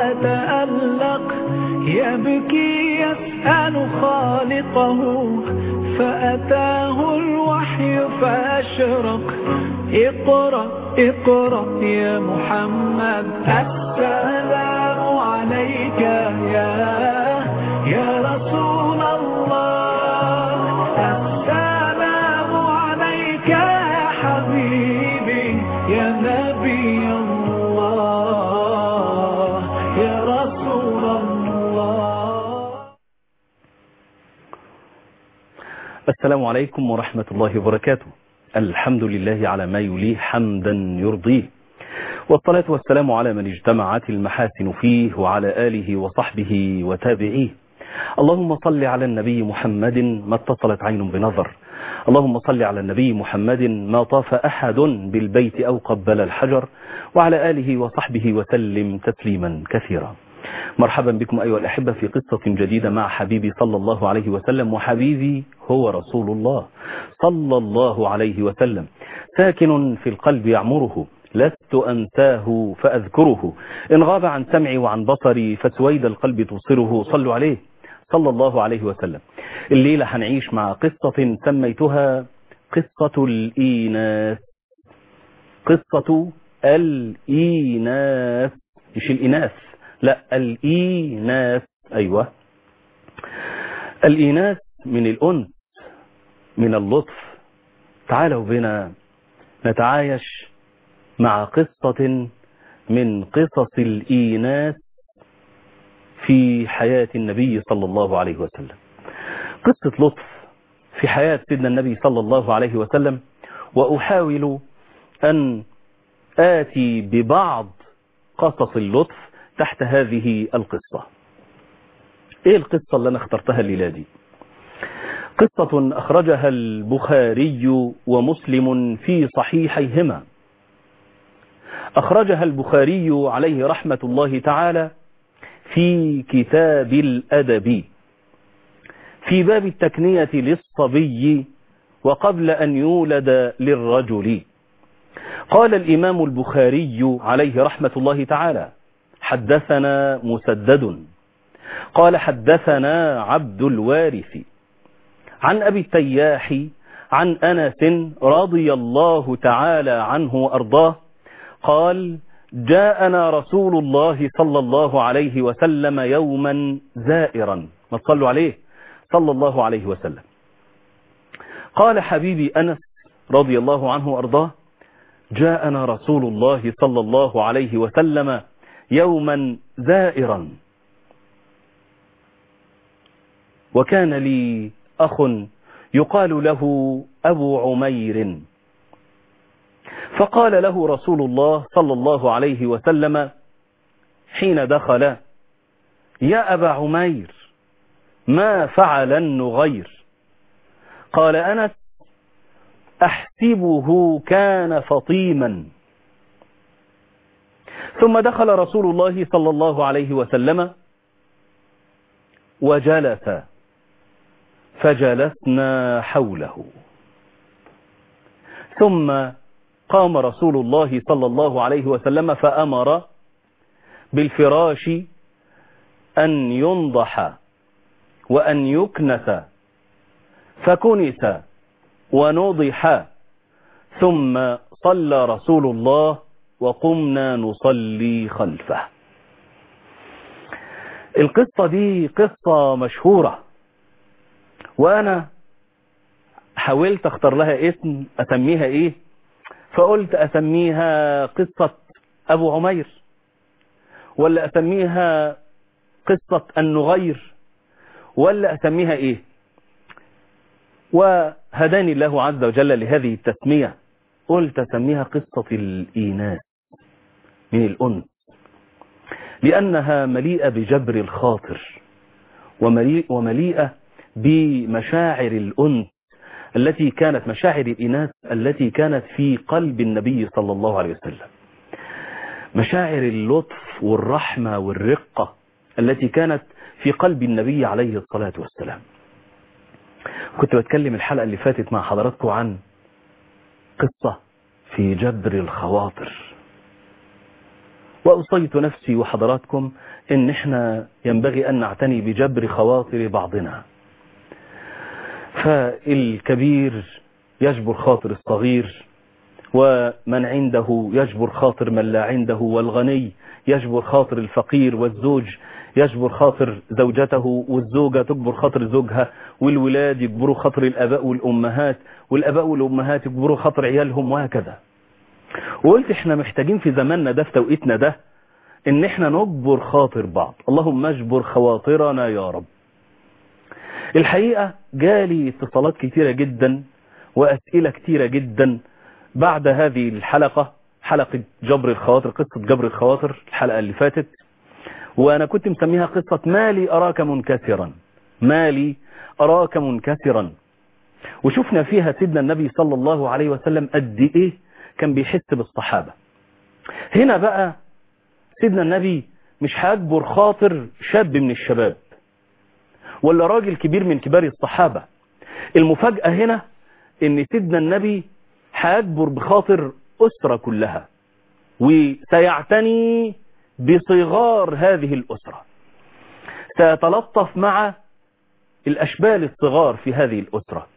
فتألق يبكي يسأل خالقه فأتاه الوحي فأشرق اقرأ اقرأ يا محمد السلام عليك يا رسول الله السلام عليك يا حبيبي يا نبي الله يا رسول الله. السلام عليكم ورحمة الله وبركاته. الحمد لله على ما يليه حمدا يرضيه، والصلاة والسلام على من اجتمعت المحاسن فيه وعلى آله وصحبه وتابعيه. اللهم صل على النبي محمد ما اتصلت عين بنظر، اللهم صل على النبي محمد ما طاف أحد بالبيت أو قبل الحجر، وعلى آله وصحبه وسلم تسليما كثيرا. مرحبا بكم أيها الأحبة في قصة جديدة مع حبيبي صلى الله عليه وسلم، وحبيبي هو رسول الله صلى الله عليه وسلم، ساكن في القلب يعمره، لست أنساه فأذكره، إن غاب عن سمعي وعن بصري فسويد القلب توصره. صلوا عليه صلى الله عليه وسلم. الليلة هنعيش مع قصة سميتها قصة الإيناس. قصة الإيناس، مش الإناث، لا الإيناس. أيوة، الإيناس من الأنس، من اللطف. تعالوا بنا نتعايش مع قصة من قصص الإيناس في حياة النبي صلى الله عليه وسلم. قصة لطف في حياة سيدنا النبي صلى الله عليه وسلم، وأحاول أن آتي ببعض قصص اللطف تحت هذه القصة. إيه القصة اللي أنا اخترتها الليلة دي؟ قصة أخرجها البخاري ومسلم في صحيحيهما. أخرجها البخاري عليه رحمة الله تعالى في كتاب الأدب في باب التكنية للصبي وقبل أن يولد للرجل. قال الإمام البخاري عليه رحمة الله تعالى: حدثنا مسدد قال حدثنا عبد الوارث عن أبي التياح عن أنس رضي الله تعالى عنه وأرضاه قال: جاءنا رسول الله صلى الله عليه وسلم يوما زائرا. ما تصلوا عليه صلى الله عليه وسلم. قال حبيبي أنس رضي الله عنه وأرضاه: جاءنا رسول الله صلى الله عليه وسلم يوما زائرا، وكان لي أخ يقال له أبو عمير، فقال له رسول الله صلى الله عليه وسلم حين دخل: يا أبا عمير، ما فعل النغير؟ قال أنس: أحسبه كان فطيما. ثم دخل رسول الله صلى الله عليه وسلم وجلس، فجلسنا حوله، ثم قام رسول الله صلى الله عليه وسلم فأمر بالفراش أن ينضح وأن يكنس، فكنس ونضح، ثم صلى رسول الله وقمنا نصلي خلفه. القصة دي قصة مشهورة، وأنا حاولت اختار لها اسم أسميها إيه، فقلت أسميها قصة أبو عمير، ولا أسميها قصة النغير، ولا أسميها إيه. وهداني الله عز وجل لهذه التسمية، قلت أسميها قصة الإيناس، من الأنس، لأنها مليئة بجبر الخاطر، ومليئة بمشاعر الأنس التي كانت مشاعر الإناث التي كانت في قلب النبي صلى الله عليه وسلم، مشاعر اللطف والرحمة والرقة التي كانت في قلب النبي عليه الصلاة والسلام. كنت بتكلم الحلقة اللي فاتت مع حضراتكم عن قصة في جبر الخواطر، وأوصيت نفسي وحضراتكم إن إحنا ينبغي أن نعتني بجبر خواطر بعضنا. فالكبير يجبر خاطر الصغير، ومن عنده يجبر خاطر من لا عنده، والغني يجبر خاطر الفقير، والزوج يجبر خاطر زوجته، والزوجة تجبر خاطر زوجها، والولاد يجبروا خاطر الآباء والأمهات، والآباء والأمهات يجبروا خاطر عيالهم، وهكذا. وقلت احنا محتاجين في زماننا ده، في توقيتنا ده، ان احنا نجبر خاطر بعض. اللهم اجبر خواطرنا يا رب. الحقيقة جالي اتصالات كتيرة جدا وأسئلة كتيرة جدا بعد هذه الحلقة، حلقة جبر الخواطر، قصة جبر الخواطر، الحلقة اللي فاتت، وأنا كنت مسميها قصة مالي أراك منكسرا، مالي أراك منكسرا. وشفنا فيها سيدنا النبي صلى الله عليه وسلم قد إيه كان بيحس بالصحابة. هنا بقى سيدنا النبي مش هيجبر خاطر شاب من الشباب ولا راجل كبير من كبار الصحابة. المفاجأة هنا ان سيدنا النبي هيجبر بخاطر أسرة كلها، وسيعتني بصغار هذه الأسرة، سيتلطف مع الأشبال الصغار في هذه الأسرة،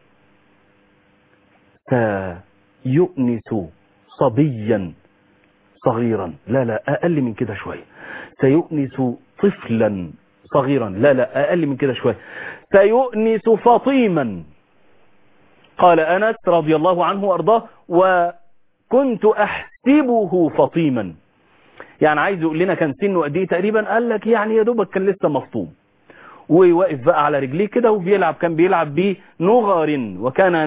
سيؤنس صبيا صغيرا، لا أقل من كده شوية، سيؤنس طفلا صغيرا، لا أقل من كده شوية، سيؤنس فطيما. قال أنس رضي الله عنه وأرضاه: وكنت أحسبه فطيما. يعني عايز يقول لنا كان سنه قد ايه تقريبا؟ قال لك يعني يا دوبك كان لسه مفطوم، وواقف بقى على رجليه كده وبيلعب، كان بيلعب بيه نغر، وكان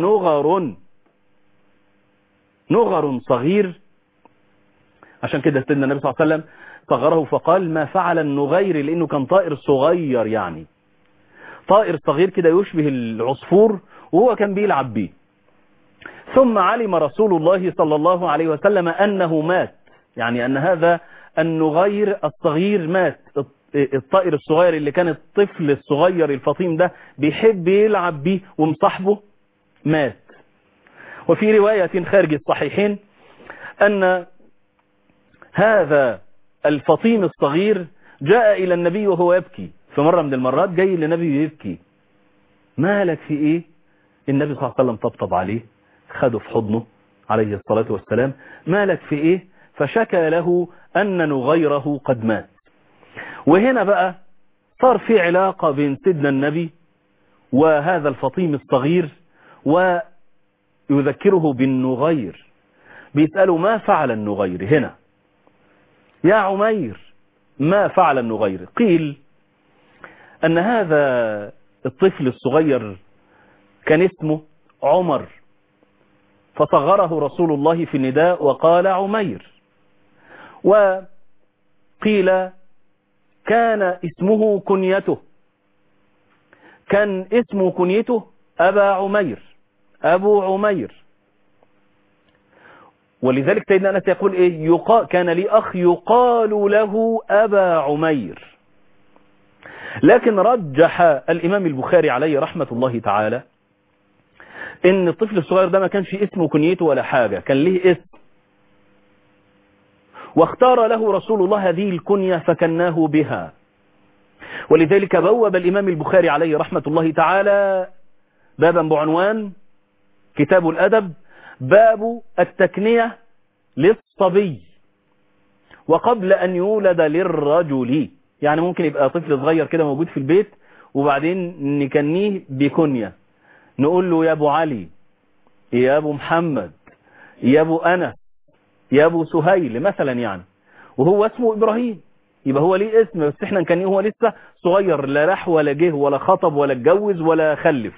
نغر صغير. عشان كده سيدنا النبي صلى الله عليه وسلم صغره فقال: ما فعل النغير، لأنه كان طائر صغير، يعني طائر صغير كده يشبه العصفور، وهو كان بيلعب بيه. ثم علم رسول الله صلى الله عليه وسلم أنه مات، يعني أن هذا النغير الصغير مات. الطائر الصغير اللي كان الطفل الصغير الفطيم ده بيحب يلعب بيه ومصاحبه مات. وفي رواية خارج الصحيحين أن هذا الفطيم الصغير جاء إلى النبي وهو يبكي. في مرة من المرات جاي للنبي يبكي: مالك في إيه؟ النبي صلى الله عليه وسلم طبطب عليه، خده في حضنه عليه الصلاة والسلام: مالك في إيه؟ فشكى له أن نغيره قد مات. وهنا بقى صار في علاقة بين سيدنا النبي وهذا الفطيم الصغير، ويذكره بالنغير، بيسأله: ما فعل النغير؟ هنا يا عمير ما فعل النغير؟ قيل أن هذا الطفل الصغير كان اسمه عمر، فصغره رسول الله في النداء وقال عمير. وقيل كان اسمه كنيته، كان اسمه كنيته أبا عمير، أبو عمير. ولذلك سيدنا أنس يقول إيه؟ كان لي أخ يقال له أبا عمير. لكن رجح الإمام البخاري عليه رحمة الله تعالى إن الطفل الصغير ده ما كانش اسمه كنيته ولا حاجة، كان له اسم، واختار له رسول الله هذه الكنية فكناه بها. ولذلك بوب الإمام البخاري عليه رحمة الله تعالى بابا بعنوان كتاب الأدب: باب التكنية للصبي وقبل أن يولد للرجل. يعني ممكن يبقى طفل صغير كده موجود في البيت، وبعدين نكنيه بكنية، نقول له يا أبو علي، يا أبو محمد، يا أبو أنس، يا أبو سهيل مثلا، يعني وهو اسمه إبراهيم، يبقى هو ليه اسم، بس احنا نكنيه هو لسه صغير، لا راح ولا جه ولا خطب ولا اتجوز ولا خلف.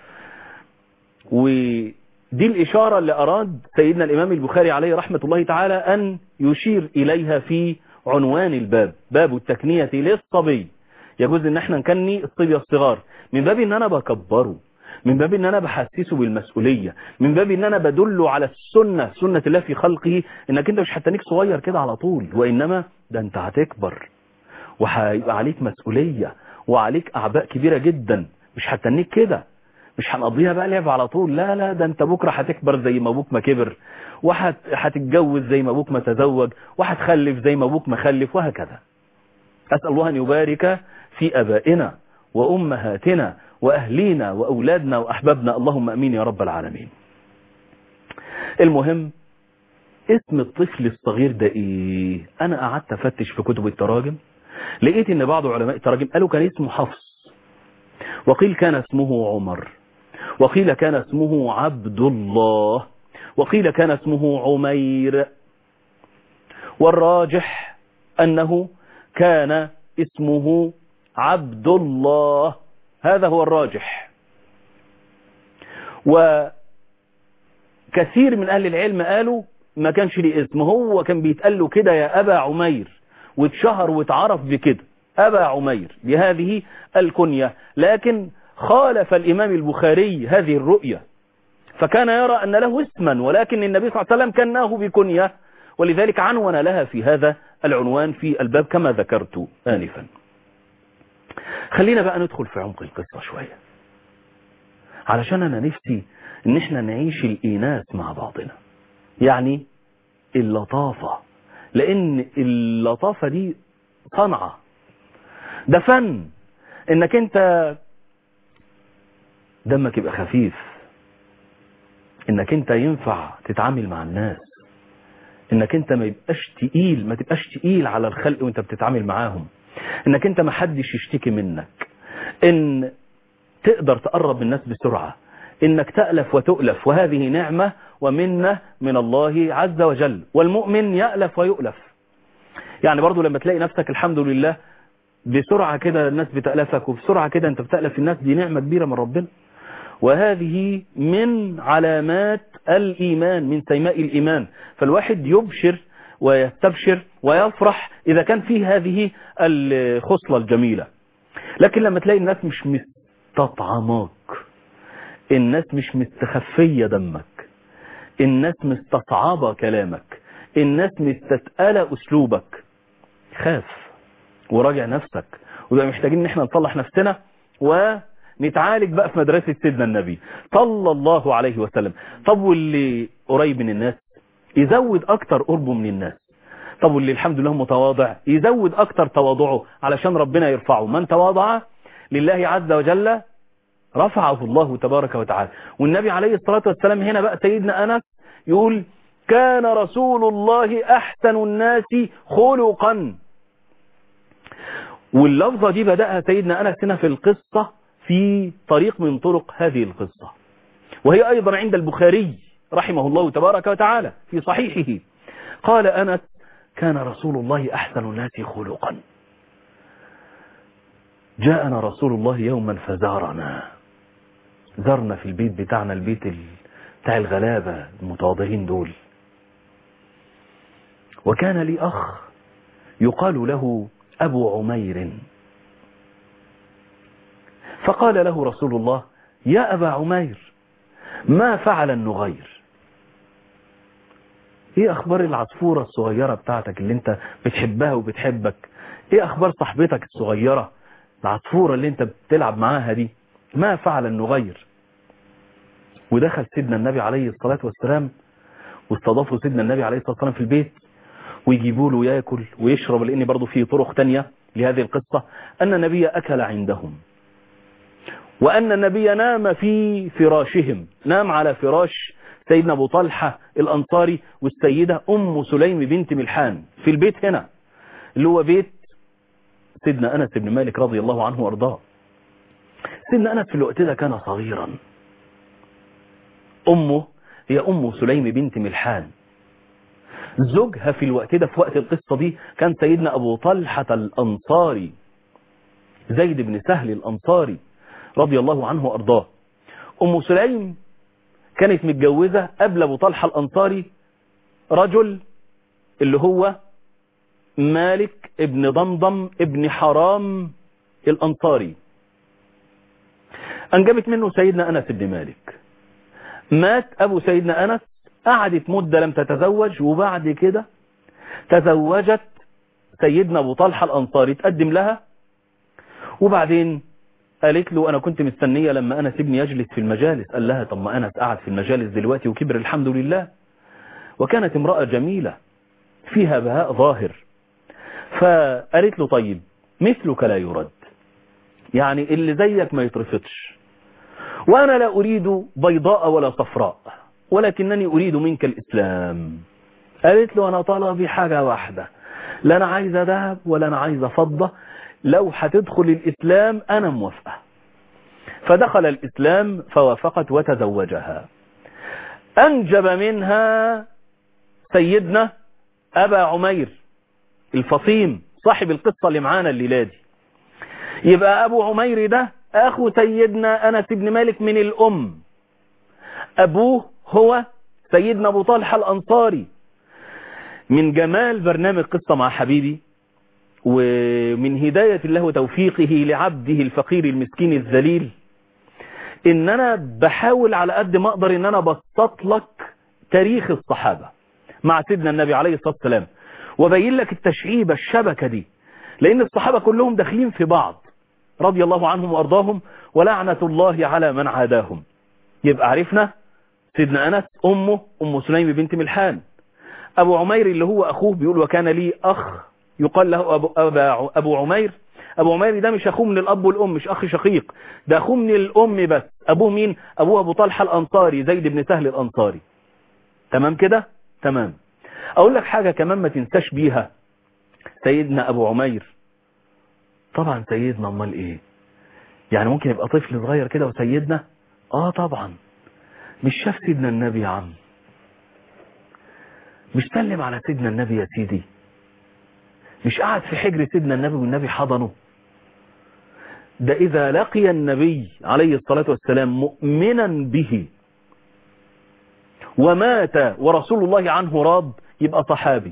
ودي الإشارة اللي أراد سيدنا الإمام البخاري عليه رحمة الله تعالى أن يشير إليها في عنوان الباب: باب التكنية للصبي. يجوز ان احنا نكني الصبي الصغار من باب ان انا بكبره، من باب ان انا بحسسه بالمسؤولية، من باب ان انا بدله على السنة، سنة الله في خلقه، انك انت مش هتنيك صغير كده على طول، وانما ده انت هتكبر وهيبقى عليك مسؤولية وعليك اعباء كبيرة جدا، مش هتنيك كده. مش هنقضيها بقى لعب على طول، لا لا، ده انت بكرة هتكبر زي ما ابوك ما كبر، وهتتجوز زي ما ابوك ما تزوج، وهتخلف زي ما ابوك ما خلف، وهكذا. أسأل الله أن يبارك في أبائنا وأمهاتنا وأهلينا وأولادنا وأحبابنا، اللهم أمين يا رب العالمين. المهم، اسم الطفل الصغير ده ايه؟ انا قعدت افتش في كتب التراجم، لقيت ان بعض علماء التراجم قالوا كان اسمه حفص، وقيل كان اسمه عمر، وقيل كان اسمه عبد الله، وقيل كان اسمه عمير، والراجح انه كان اسمه عبد الله، هذا هو الراجح. وكثير من اهل العلم قالوا ما كانش ليه اسم، هو كان بيتقال له كده يا أبا عمير، واتشهر واتعرف بكده أبا عمير بهذه الكنية. لكن خالف الإمام البخاري هذه الرؤية، فكان يرى أن له اسما، ولكن النبي صلى الله عليه وسلم كناه بكنية، ولذلك عنون لها في هذا العنوان في الباب كما ذكرت آنفا. خلينا بقى ندخل في عمق القصة شوية، علشان أنا نفسي إن احنا نعيش الإيناس مع بعضنا، يعني اللطافة، لأن اللطافة دي صنعة، ده فن، إنك أنت دمك يبقى خفيف، إنك أنت ينفع تتعامل مع الناس، إنك أنت ما تبقاش تقيل على الخلق وأنت بتتعامل معاهم، إنك أنت ما حدش يشتكي منك، إن تقدر تقرب من الناس بسرعة، إنك تألف وتؤلف، وهذه نعمة ومنة من الله عز وجل، والمؤمن يألف ويؤلف. يعني برضو لما تلاقي نفسك الحمد لله بسرعة كده الناس بتألفك، وبسرعة كده أنت بتألف الناس، دي نعمة كبيرة من ربنا، وهذه من علامات الإيمان، من سيماء الإيمان. فالواحد يبشر ويستبشر ويفرح إذا كان فيه هذه الخصلة الجميلة. لكن لما تلاقي الناس مش مستطعماك، الناس مش مستخفية دمك، الناس مستصعبة كلامك، الناس مستثقلة أسلوبك، خاف وراجع نفسك، وده محتاجين ان احنا نصلح نفسنا ونتعالج بقى في مدرسة سيدنا النبي صلى الله عليه وسلم. طب واللي قريب من الناس يزود اكتر قربه من الناس، طب واللي الحمد لله متواضع يزود اكتر تواضعه علشان ربنا يرفعه. من تواضع لله عز وجل رفعه الله تبارك وتعالى. والنبي عليه الصلاة والسلام هنا بقى سيدنا أنس يقول كان رسول الله أحسن الناس خلقا، واللفظة دي بدأها سيدنا أنس هنا في القصة في طريق من طرق هذه القصة، وهي أيضا عند البخاري رحمه الله تبارك وتعالى في صحيحه. قال أنس كان رسول الله أحسن الناس خلقا، جاءنا رسول الله يوما فزارنا، زرنا في البيت بتاعنا، البيت بتاع الغلابة المتواضعين دول، وكان لي أخ يقال له أبو عمير، فقال له رسول الله يا أبا عمير ما فعل النغير؟ ايه أخبار العصفورة الصغيرة بتاعتك اللي انت بتحبها وبتحبك؟ ايه أخبار صاحبتك الصغيرة العصفورة اللي انت بتلعب معاها دي؟ ما فعل النغير؟ ودخل سيدنا النبي عليه الصلاة والسلام واستضافوا سيدنا النبي عليه الصلاة والسلام في البيت، ويجيبوا له ياكل ويشرب، لأن برضو في طرق تانية لهذه القصة أن النبي أكل عندهم، وأن النبي نام في فراشهم، نام على فراش سيدنا أبو طلحة الأنصاري والسيدة أم سليم بنت ملحان في البيت هنا اللي هو بيت سيدنا أنس بن مالك رضي الله عنه وارضاه. سيدنا أنس في الوقت ده كان صغيرا، أمه هي أم سليم بنت ملحان، زوجها في الوقت ده في وقت القصة دي كان سيدنا أبو طلحة الأنصاري زيد بن سهل الأنصاري رضي الله عنه وأرضاه. أم سليم كانت متجوزة قبل أبو طلحة الأنصاري رجل اللي هو مالك ابن ضمضم ابن حرام الأنصاري، أنجبت منه سيدنا أنس بن مالك. مات أبو سيدنا أنس، قعدت مدة لم تتزوج، وبعد كده تزوجت سيدنا أبو طلحة الأنصاري، تقدم لها، وبعدين قالت له أنا كنت مستنية لما أنس ابني يجلس في المجالس. قال لها طب ما أنس قعد في المجالس دلوقتي وكبر الحمد لله. وكانت امرأة جميلة فيها بهاء ظاهر. فقالت له طيب مثلك لا يرد، يعني اللي زيك ما يترفضش، وأنا لا أريد بيضاء ولا صفراء ولكنني أريد منك الإسلام. قالت له أنا طلبي حاجة واحدة، لا أنا عايزة ذهب ولا أنا عايزة فضة، لو هتدخل الإسلام أنا موافقة. فدخل الإسلام فوافقت وتزوجها. أنجب منها سيدنا أبا عمير الفصيم صاحب القصة اللي معانا الليلة دي. يبقى أبو عمير ده أخو سيدنا أنس بن مالك من الأم، أبوه هو سيدنا أبو طلحة الأنصاري. من جمال برنامج قصة مع حبيبي ومن هداية الله وتوفيقه لعبده الفقير المسكين الذليل إن أنا بحاول على قد ما أقدر إن أنا بسط لك تاريخ الصحابة مع سيدنا النبي عليه الصلاة والسلام، وبين لك التشعيبة الشبكة دي، لأن الصحابة كلهم داخلين في بعض رضي الله عنهم وأرضاهم ولعنة الله على من عاداهم. يبقى عرفنا سيدنا أنس أمه أم سليم بنت ملحان، أبو عمير اللي هو أخوه بيقول وكان لي أخ يقال له أبو عمير. أبو عمير ده مش أخوه من الأب والأم، مش أخ شقيق، ده أخوه من الأم بس. أبوه مين؟ أبوه أبو طلحة الأنصاري زيد بن سهل الأنصاري. تمام كده؟ تمام. أقول لك حاجة كمان ما تنساش بيها، سيدنا أبو عمير طبعا سيدنا أمال إيه؟ يعني ممكن يبقى طفل صغير كده وسيدنا؟ طبعا. مش شاف سيدنا النبي يا عم؟ مش سلم على سيدنا النبي يا سيدي؟ مش قاعد في حجر سيدنا النبي والنبي حضنه؟ ده إذا لقي النبي عليه الصلاة والسلام مؤمنا به ومات ورسول الله عنه راض يبقى صحابي.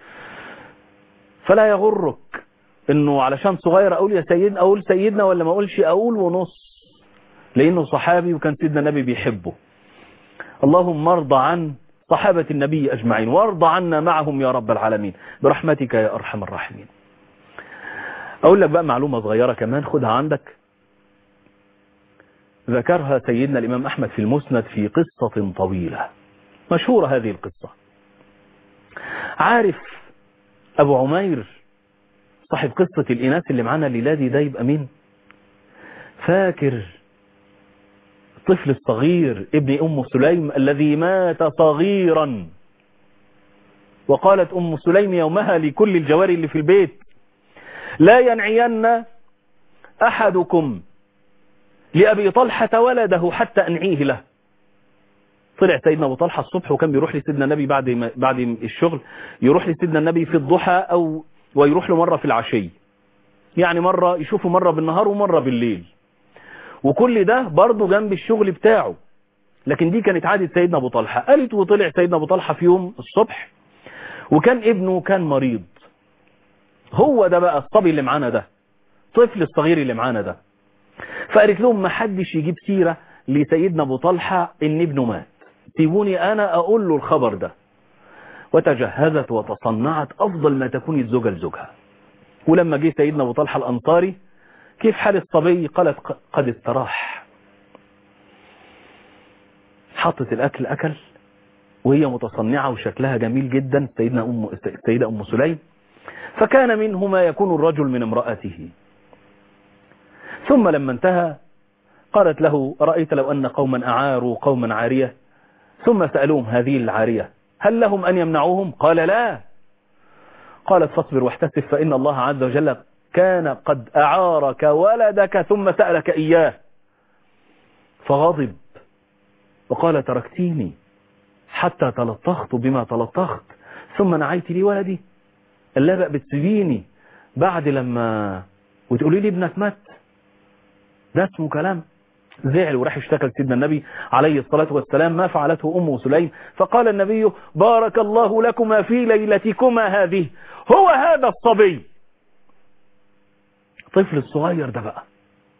فلا يغرك انه علشان صغير اقول يا سيدنا، اقول سيدنا ولا ما اقولش، اقول ونص، لانه صحابي وكان سيدنا النبي بيحبه. اللهم ارضى عن صحابة النبي اجمعين وارضى عنا معهم يا رب العالمين برحمتك يا ارحم الراحمين. اقول لك بقى معلومة صغيرة كمان خدها عندك، ذكرها سيدنا الامام احمد في المسند في قصة طويلة مشهورة هذه القصة. عارف ابو عمير صاحب قصة الإناث اللي معانا الليلة دي ده يبقى مين؟ فاكر الطفل الصغير ابن أم سليم الذي مات صغيرا، وقالت أم سليم يومها لكل الجواري اللي في البيت لا ينعين أحدكم لأبي طلحة ولده حتى أنعيه له. طلع سيدنا أبو طلحة الصبح وكان بيروح لسيدنا النبي بعد الشغل، يروح لسيدنا النبي في الضحى ويروح له مرة في العشي، يعني مرة يشوفه مرة بالنهار ومرة بالليل، وكل ده برضه جنب الشغل بتاعه. لكن دي كانت عادة سيدنا أبو طلحة. قالت وطلع سيدنا أبو طلحة في يوم الصبح وكان ابنه كان مريض، هو ده بقى الصبي اللي معانا ده، طفل الصغير اللي معانا ده. فقالت لهم ما حدش يجيب سيرة لسيدنا أبو طلحة إن ابنه مات، سيبوني أنا أقول له الخبر ده. وتجهزت وتصنعت أفضل ما تكون الزوجة لزوجها. ولما جه سيدنا أبو طلحة الأنصاري كيف حال الصبي؟ قالت قد استراح. حطت الأكل أكل وهي متصنعة وشكلها جميل جدا السيدة أم سليم. فكان منه ما يكون الرجل من امرأته. ثم لما انتهى قالت له أرأيت لو أن قوما أعاروا قوما عارية ثم سألوهم هذه العارية هل لهم أن يمنعوهم؟ قال لا. قالت فاصبر واحتسب فإن الله عز وجل كان قد أعارك ولدك ثم سألك إياه. فغضب وقال تركتيني حتى تلطخت بما تلطخت ثم نعيت لي ولدي؟ قال لا بقى بتسيبيني بعد لما وتقولي لي ابنك مات؟ ده اسمه كلام؟ زعل وراح اشتكى لسيدنا النبي عليه الصلاة والسلام ما فعلته أم سليم. فقال النبي بارك الله لكما في ليلتكما هذه، هو هذا الصبي طفل الصغير ده بقى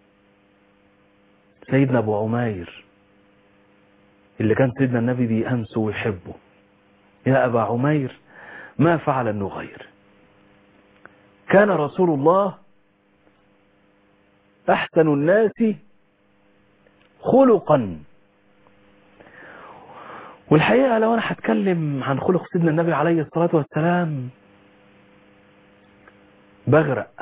سيدنا أبو عمير اللي كان سيدنا النبي بيأنسه ويحبه. يا أبا عمير ما فعل النغير؟ كان رسول الله أحسن الناس خلقا. والحقيقة لو أنا هتكلم عن خلق سيدنا النبي عليه الصلاة والسلام بغرق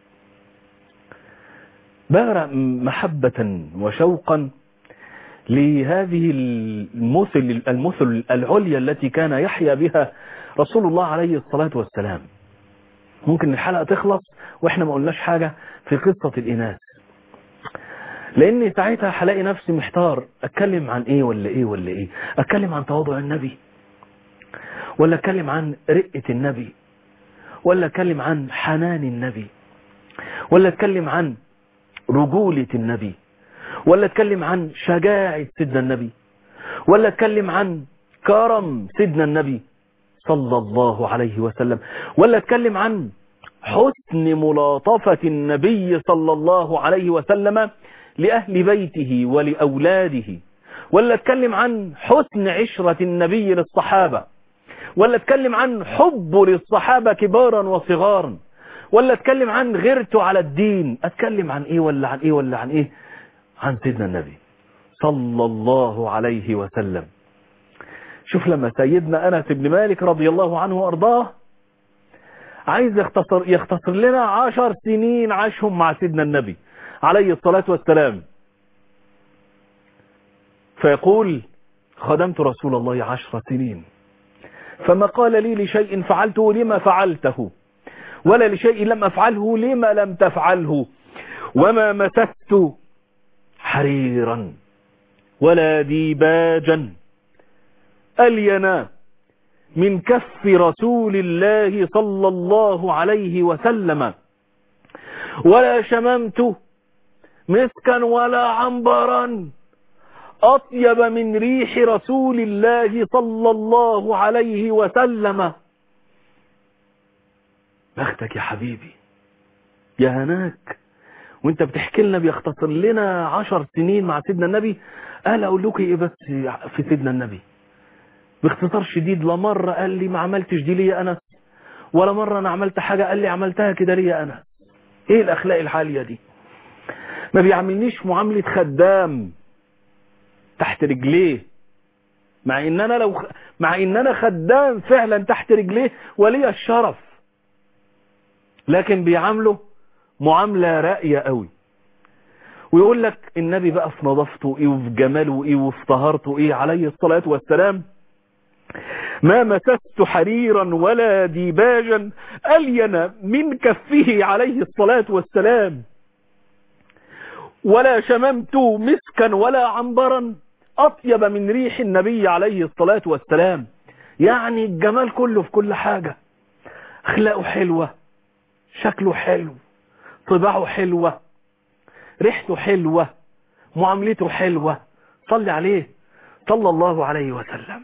محبة وشوقا لهذه المثل العليا التي كان يحيا بها رسول الله عليه الصلاة والسلام. ممكن الحلقة تخلص وإحنا ما قلناش حاجة في قصة الإناث، لأني ساعتها هلاقي نفسي محتار أتكلم عن إيه ولا إيه ولا إيه. أتكلم عن تواضع النبي، ولا أتكلم عن رقة النبي، ولا أتكلم عن حنان النبي، ولا أتكلم عن رجولة النبي، ولا أتكلم عن شجاعة سيدنا النبي، ولا أتكلم عن كرم سيدنا النبي صلى الله عليه وسلم، ولا أتكلم عن حسن ملاطفة النبي صلى الله عليه وسلم لأهل بيته ولأولاده، ولا أتكلم عن حسن عشرة النبي للصحابة، ولا أتكلم عن حبه للصحابة كبارا وصغارا، ولا أتكلم عن غيرته على الدين. أتكلم عن إيه ولا عن إيه ولا عن إيه؟ عن سيدنا النبي صلى الله عليه وسلم. شوف لما سيدنا أنس بن مالك رضي الله عنه وأرضاه عايز يختصر لنا 10 سنين عاشهم مع سيدنا النبي عليه الصلاة والسلام، فيقول: خدمت رسول الله 10 سنين فما قال لي لشيء فعلته لما فعلته، ولا لشيء لم أفعله لما لم تفعله، وما مسست حريرا ولا ديباجا ألينا من كف رسول الله صلى الله عليه وسلم، ولا شممت مسكا ولا عنبرا أطيب من ريح رسول الله صلى الله عليه وسلم. بختك يا حبيبي، يا هناك وانت بتحكي لنا بيختصر لنا 10 سنين مع سيدنا النبي. قال اقول لك ايه بس في سيدنا النبي باختصار شديد. لا مرة قال لي ما عملتش دي ليه أنس، ولا مرة انا عملت حاجة قال لي عملتها كده ليه أنس. ايه الاخلاق الحالية دي؟ ما بيعملنيش معاملة خدام تحت رجليه، مع ان انا خدام فعلا تحت رجليه ولي الشرف، لكن بيعامله معاملة راقية قوي. ويقول لك النبي بقى في نظافته ايه وفي جماله ايه وفي طهارته ايه عليه الصلاة والسلام: ما مسست حريرا ولا ديباجا ألين من كفه عليه الصلاة والسلام، ولا شممت مسكا ولا عنبرا أطيب من ريح النبي عليه الصلاة والسلام. يعني الجمال كله في كل حاجة، أخلاقه حلوة، شكله حلو، طباعه حلوة، ريحته حلوة، معاملته حلوة. صلي عليه صلى الله عليه وسلم.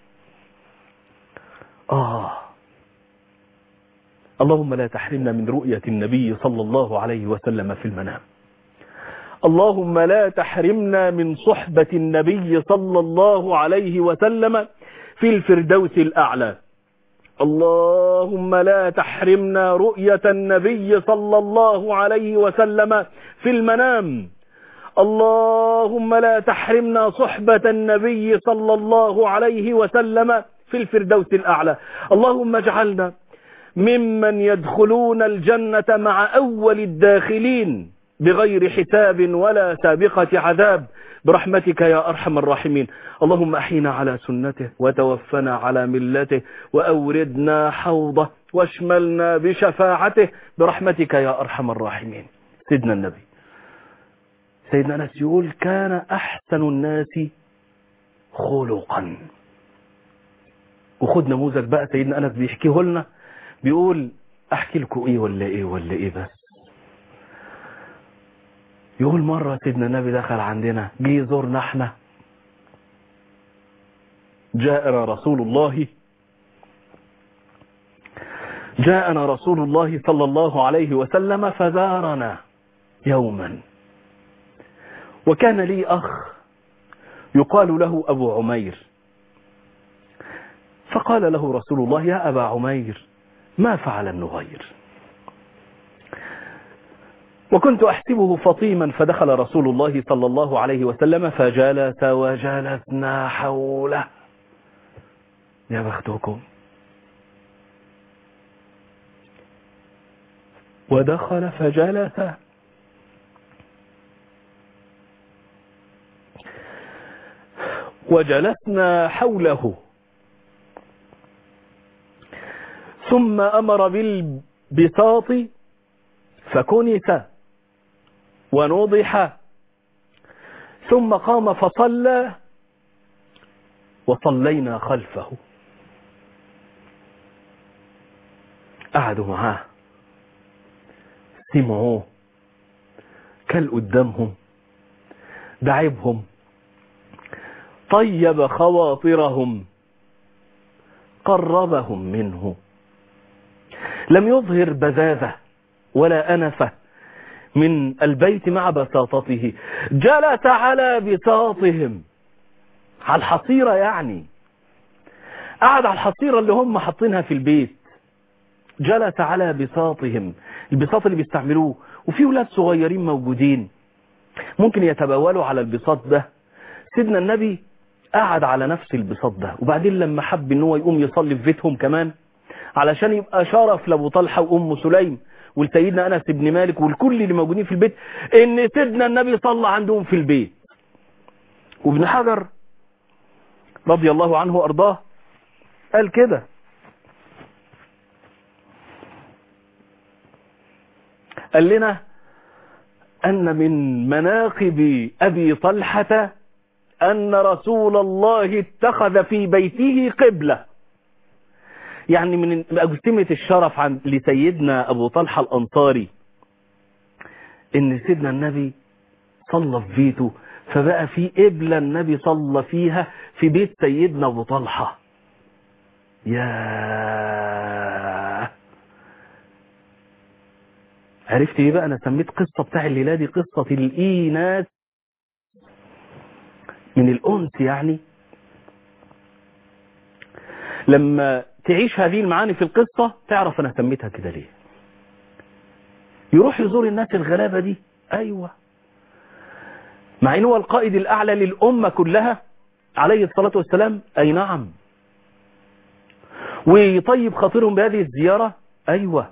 اللهم لا تحرمنا من رؤية النبي صلى الله عليه وسلم في المنام. اللهم لا تحرمنا من صحبة النبي صلى الله عليه وسلم في الفردوس الأعلى. اللهم لا تحرمنا رؤية النبي صلى الله عليه وسلم في المنام. اللهم لا تحرمنا صحبة النبي صلى الله عليه وسلم في الفردوس الأعلى. اللهم اجعلنا ممن يدخلون الجنة مع أول الداخلين بغير حساب ولا سابقة عذاب برحمتك يا أرحم الراحمين. اللهم أحينا على سنته وتوفنا على ملته وأوردنا حوضه واشملنا بشفاعته برحمتك يا أرحم الراحمين. سيدنا النبي سيدنا أنس يقول: كان أحسن الناس خلقا. وخد نموذج بقى سيدنا أنس بيحكيه لنا، بيقول: أحكي لكم إيه ولا إيه ولا إيه بس. يقول مرة سيدنا النبي دخل عندنا، جه يزورنا احنا، جاءنا رسول الله صلى الله عليه وسلم فزارنا يوما، وكان لي أخ يقال له أبو عمير، فقال له رسول الله: يا أبا عمير ما فعل النغير؟ وكنت أحسبه فطيما، فدخل رسول الله صلى الله عليه وسلم فجلس وجلسنا حوله. يا بختكم. ودخل فجلس وجلسنا حوله، ثم أمر بالبساط فكنس ونضح، ثم قام فصلى وصلينا خلفه. قعدوا معاه، سمعوه، كل قدامهم، دعبهم، طيب خواطرهم، قربهم منه، لم يظهر بذاذة ولا أنفة من البيت مع بساطته. جلس على بساطهم، على الحصيرة، يعني قعد على الحصيرة اللي هم حاطينها في البيت. جلس على بساطهم، البساط اللي بيستعملوه، وفي ولاد صغيرين موجودين ممكن يتبولوا على البساط ده. سيدنا النبي قعد على نفس البساط ده، وبعدين لما حب ان هو يقوم يصلي في بيتهم كمان علشان يبقى شرف لأبو طلحة وأم سليم ولسيدنا أنس بن مالك والكل اللي موجودين في البيت ان سيدنا النبي صلى عندهم في البيت. وابن حجر رضي الله عنه وأرضاه قال كده: قال لنا أن من مناقب أبي طلحة أن رسول الله اتخذ في بيته قبلة. يعني من أجسمة الشرف لسيدنا أبو طلحة الأنصاري إن سيدنا النبي صلى في بيته، فبقى في قبلة النبي صلى فيها في بيت سيدنا أبو طلحة. يا عرفت ايه بقى؟ انا سميت قصة بتاع الليلة دي قصة الإيناس، من الأنس. يعني لما تعيش هذه المعاني في القصة تعرف انا سميتها كده ليه. يروح يزور الناس الغلابة دي، ايوه، مع انه هو القائد الاعلى للأمة كلها عليه الصلاة والسلام، اي نعم، ويطيب خاطرهم بهذه الزيارة، ايوه،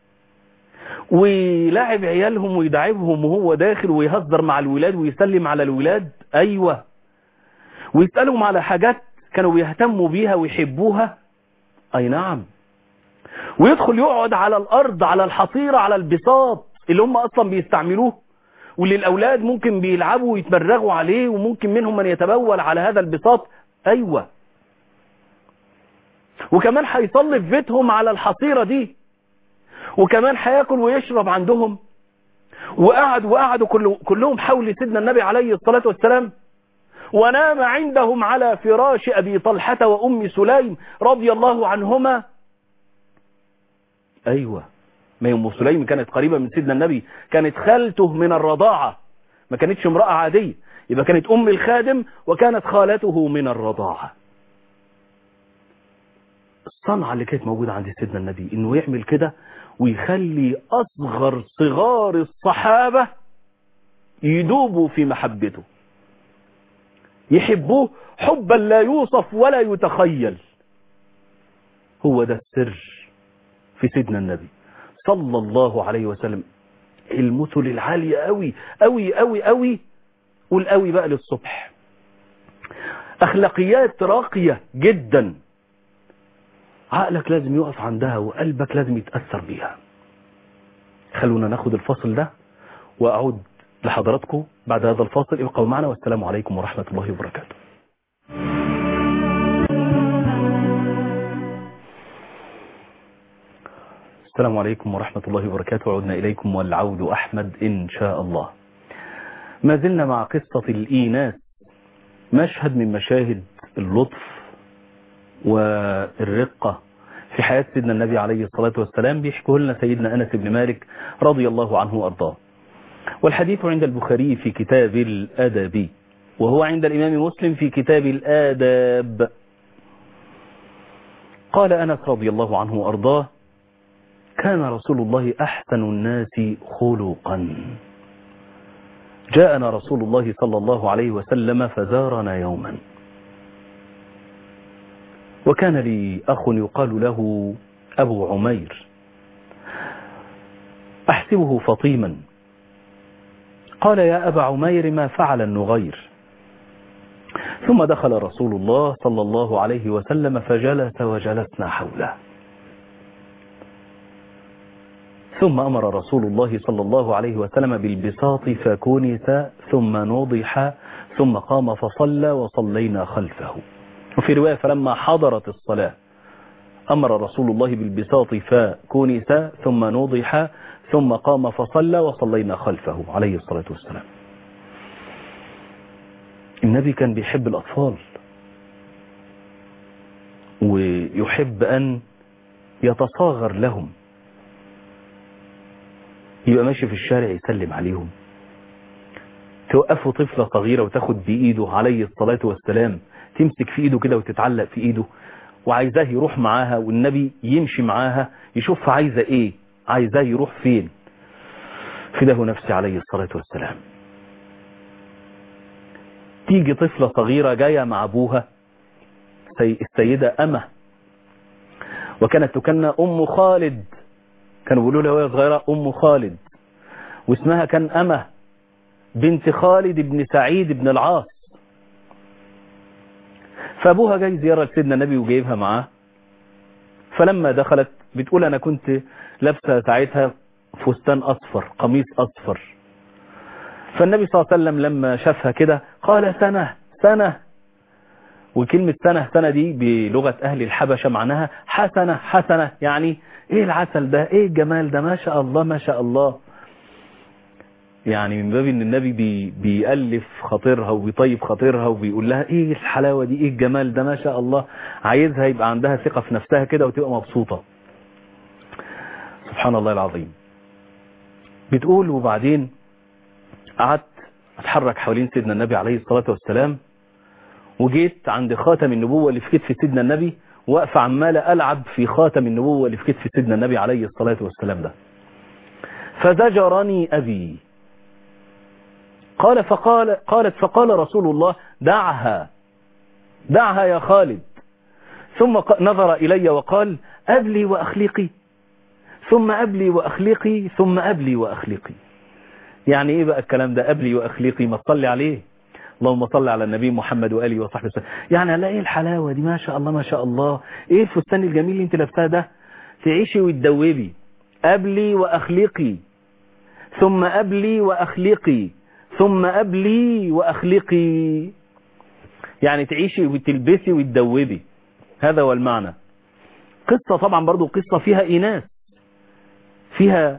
ويلاعب عيالهم ويدعبهم وهو داخل ويهزر مع الولاد ويسلم على الولاد، ايوه، ويسألهم على حاجات كانوا بيهتموا بيها ويحبوها، اي نعم، ويدخل يقعد على الارض، على الحصيرة، على البساط اللي هم اصلا بيستعملوه واللي الاولاد ممكن بيلعبوا ويتمرغوا عليه، وممكن منهم من يتبول على هذا البساط، ايوه، وكمان هيصلي في بيتهم على الحصيرة دي، وكمان هياكل ويشرب عندهم. وقعدوا كلهم حول سيدنا النبي عليه الصلاة والسلام، ونام عندهم على فراش أبي طلحة وأم سليم رضي الله عنهما. أيوة، ما أم سليم كانت قريبة من سيدنا النبي، كانت خالته من الرضاعة، ما كانتش امرأة عادية، يبقى كانت أم الخادم وكانت خالته من الرضاعة. الصنعة اللي كانت موجودة عند سيدنا النبي إنه يعمل كده ويخلي أصغر صغار الصحابة يدوبوا في محبته، يحبوه حبا لا يوصف ولا يتخيل. هو ده السر في سيدنا النبي صلى الله عليه وسلم. المثل العالية قوي قوي قوي قوي، والقوي بقى للصبح، أخلاقيات راقية جدا، عقلك لازم يقف عندها وقلبك لازم يتأثر بيها. خلونا ناخد الفاصل ده وأعود لحضراتكم بعد هذا الفاصل. ابقوا معنا والسلام عليكم ورحمة الله وبركاته. السلام عليكم ورحمة الله وبركاته. عدنا إليكم والعود أحمد إن شاء الله. ما زلنا مع قصة الإيناس، مشهد من مشاهد اللطف والرقة في حياة سيدنا النبي عليه الصلاة والسلام، بيحكوه لنا سيدنا أنس بن مالك رضي الله عنه وأرضاه. والحديث عند البخاري في كتاب الأدب، وهو عند الإمام مسلم في كتاب الآداب. قال أنس رضي الله عنه وأرضاه: كان رسول الله أحسن الناس خلقا. جاءنا رسول الله صلى الله عليه وسلم فزارنا يوما، وكان لي أخ يقال له أبو عمير، أحسبه فطيما. قال: يا أبا عمير، ما فعل النغير؟ ثم دخل رسول الله صلى الله عليه وسلم فجلس وجلسنا حوله، ثم أمر رسول الله صلى الله عليه وسلم بالبساط فكنس ثم نضح ثم قام فصلى وصلينا خلفه. وفي رواية: فلما حضرت الصلاة أمر رسول الله بالبساط فكنس ثم نضح ثم قام فصلى وصلينا خلفه عليه الصلاة والسلام. النبي كان بيحب الأطفال ويحب أن يتصاغر لهم، يبقى ماشي في الشارع يسلم عليهم. توقفوا طفلة صغيرة وتاخد بإيده عليه الصلاة والسلام، تمسك في إيده كده وتتعلق في إيده، وعايزاه يروح معاها، والنبي يمشي معاها يشوف عايزة إيه، عايزاه يروح فين. فداه نفسي عليه الصلاة والسلام. تيجي طفلة صغيرة جاية مع أبوها، السيدة أمة، وكانت تكنى أم خالد، كانوا بيقولوا لها وهي صغيرة أم خالد، واسمها كان أمة بنت خالد بن سعيد بن العاص. فأبوها جاي زيارة لسيدنا النبي وجايبها معاه. فلما دخلت بتقول: أنا كنت لابسة ساعتها فستان أصفر، قميص أصفر. فالنبي صلى الله عليه وسلم لما شافها كده قال: سنة سنة. وكلمة سنة سنة دي بلغة أهل الحبشة معناها حسنة حسنة، يعني إيه العسل ده، إيه الجمال ده، ما شاء الله ما شاء الله. يعني من باب ان النبي بيألف خاطرها وبيطيب خاطرها وبيقول لها ايه الحلاوة دي، ايه الجمال ده، ما شاء الله. عايزها يبقى عندها ثقة في نفسها كده وتبقى مبسوطة. سبحان الله العظيم. بتقول: وبعدين قعدت اتحرك حوالين سيدنا النبي عليه الصلاة والسلام، وجيت عند خاتم النبوة اللي في كتف سيدنا النبي، واقفة عمالة ألعب في خاتم النبوة اللي في كتف سيدنا النبي عليه الصلاة والسلام ده. فزجرني أبي. قالت فقال رسول الله: دعها دعها يا خالد. ثم نظر إلي وقال: أبلي وأخلقي، ثم أبلي وأخلقي، ثم أبلي وأخلقي. يعني إيه بقى الكلام ده، أبلي وأخلقي؟ ما تصلي عليه، اللهم صل على النبي محمد وآله وصحبه وسلم. يعني لا، إيه الحلاوة دي، ما شاء الله ما شاء الله، إيه الفستان الجميل اللي انت لابساه ده، تعيشي وتدوبي. أبلي وأخلقي، ثم أبلي وأخلقي، ثم أبلي وأخلقي، يعني تعيشي وتلبسي وتدوبي. هذا هو المعنى. قصة طبعا برضو قصة فيها إناث، فيها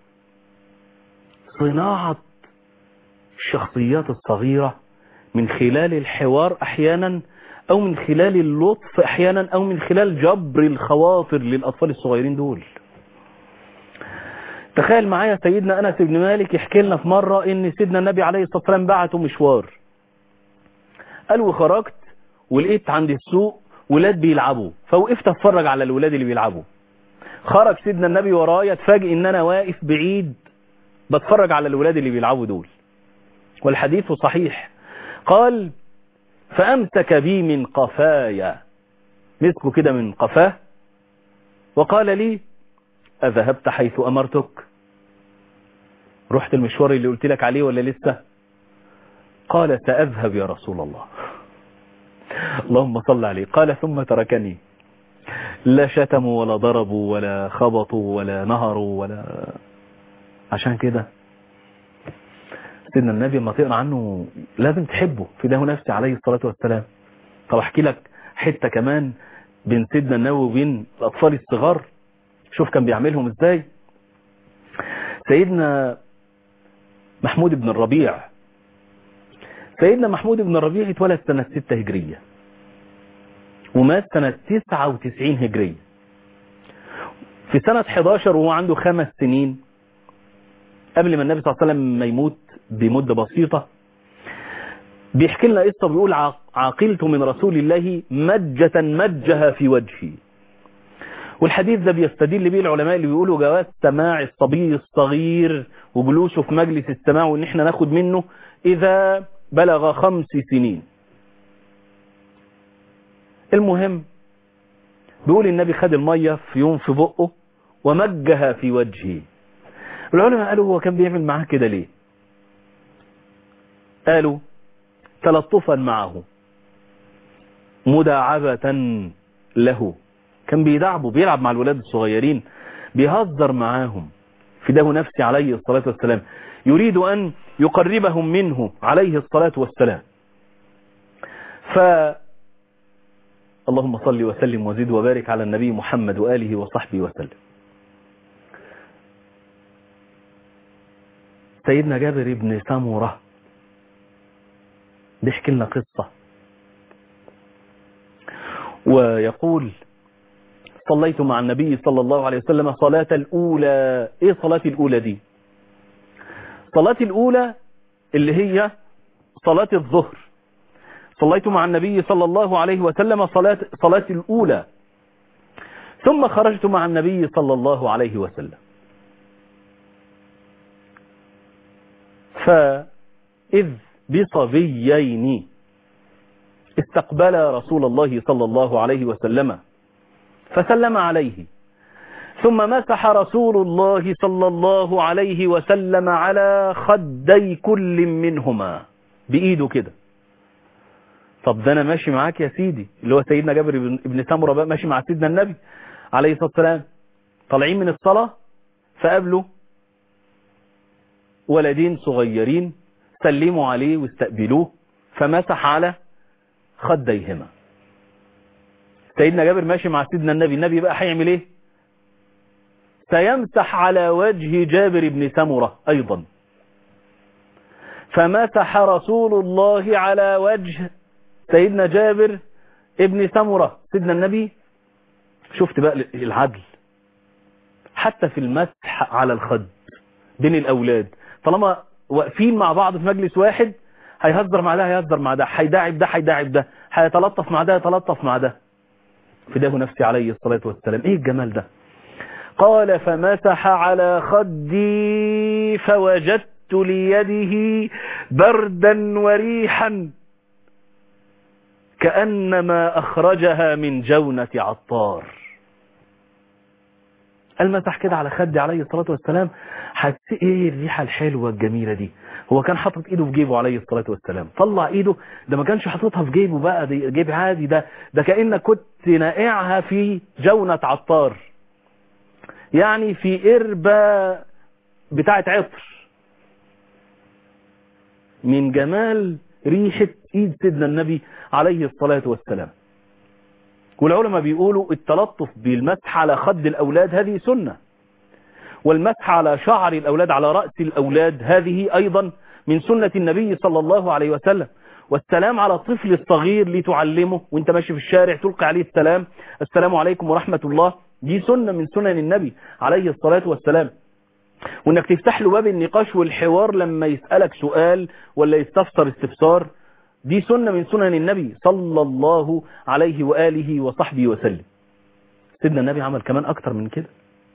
صناعة الشخصيات الصغيرة من خلال الحوار أحيانا، أو من خلال اللطف أحيانا، أو من خلال جبر الخواطر للأطفال الصغيرين دول. تخيل معايا سيدنا أنس بن مالك يحكي لنا في مرة إن سيدنا النبي عليه الصلاة والسلام بعته مشوار. قال: وخرجت ولقيت عند السوق ولاد بيلعبوا، فوقفت اتفرج على الولاد اللي بيلعبوا. خرج سيدنا النبي ورايا، اتفاجئ ان انا واقف بعيد بتفرج على الولاد اللي بيلعبوا دول. والحديث صحيح. قال: فأمسك بي من قفايا، مسكه كده من قفاه وقال لي: أذهبت حيث أمرتك؟ رحت المشوار اللي قلت لك عليه ولا لسه؟ قال: سأذهب يا رسول الله. اللهم صل عليه. قال: ثم تركني، لا شتموا ولا ضربوا ولا خبطوا ولا نهروا ولا. عشان كده سيدنا النبي ما تقرأ عنه لازم تحبه، فداه نفسي عليه الصلاة والسلام. طب احكي لك حتة كمان بين سيدنا النبي وبين الأطفال الصغار، شوف كان بيعملهم ازاي. سيدنا محمود بن الربيع، سيدنا محمود بن الربيع اتولد سنة 6 هجرية ومات سنة 99 هجرية. في سنة 11 وهو عنده 5 سنين، قبل ما النبي صلى الله عليه وسلم ما يموت بمدة بسيطة، بيحكي لنا قصة بيقول: عقلت من رسول الله مجة مجها في وجهي، والحديث ده بيستدل به العلماء اللي بيقولوا جواز سماع الصبي الصغير وجلوسه في مجلس السماع وان احنا ناخد منه اذا بلغ 5 سنين. المهم بيقول النبي خد المية في يوم في بقه ومجها في وجهه. العلماء قالوا هو كان بيعمل معاه كده ليه؟ قالوا تلطفا معه، مداعبة له، كان بيدعبه، بيلعب مع الولاد الصغيرين، بيهزر معاهم. فداه نفسي عليه الصلاة والسلام يريد أن يقربهم منه عليه الصلاة والسلام. اللهم صل وسلم وزد وبارك على النبي محمد وآله وصحبه وسلم. سيدنا جابر بن سمرة بيحكي لنا قصة ويقول صليت مع النبي صلى الله عليه وسلم صلاة الأولى. ايه صلاة الأولى دي؟ صلاة الأولى اللي هي صلاة الظهر. صليت مع النبي صلى الله عليه وسلم صلاة الأولى، ثم خرجت مع النبي صلى الله عليه وسلم. فإذ بصبيين استقبل رسول الله صلى الله عليه وسلم فسلم عليه، ثم مسح رسول الله صلى الله عليه وسلم على خدي كل منهما بإيده كده. طب ده أنا ماشي معاك يا سيدي، اللي هو سيدنا جابر بن سمرة بقى ماشي مع سيدنا النبي عليه الصلاة والسلام، طالعين من الصلاة فقابلوا ولدين صغيرين سلموا عليه واستقبلوه فمسح على خديهما. سيدنا جابر ماشي مع سيدنا النبي بقى هيعمل ايه؟ سيمسح على وجه جابر بن سمرة ايضا. فمسح رسول الله على وجه سيدنا جابر ابن سمرة. سيدنا النبي شفت بقى العدل حتى في المسح على الخد بين الاولاد، طالما واقفين مع بعض في مجلس واحد هيهزر مع ده هيهزر مع ده، هيداعب ده هيداعب ده، هيتلطف مع ده هيتلطف مع ده. فداه نفسي عليه الصلاة والسلام. ايه الجمال ده؟ قال فمسح على خدي فوجدت ليده بردا وريحا كأنما أخرجها من جونة عطار. المسح كده على خدي عليه الصلاة والسلام، حسيت ايه الريحة الحلوة الجميلة دي. هو كان حاطط ايده في جيبه عليه الصلاة والسلام، طلع ايده، ده ما كانش حاططها في جيبه بقى، دي جيب عادي، ده كأنك كنت نائعها في جونة عطار، يعني في قربة بتاعة عطر. من جمال ريحة ايد سيدنا النبي عليه الصلاة والسلام. والعلماء بيقولوا التلطف بالمسح على خد الأولاد هذه سنة، والمسح على شعر الأولاد على رأس الأولاد هذه أيضا من سنة النبي صلى الله عليه وسلم. والسلام على الطفل الصغير لتعلمه وانت ماشي في الشارع تلقي عليه السلام، السلام عليكم ورحمة الله، دي سنة من سنن النبي عليه الصلاة والسلام. وانك تفتح له باب النقاش والحوار لما يسألك سؤال ولا يستفسر استفسار، دي سنة من سنن النبي صلى الله عليه وآله وصحبه وسلم. سيدنا النبي عمل كمان أكتر من كده،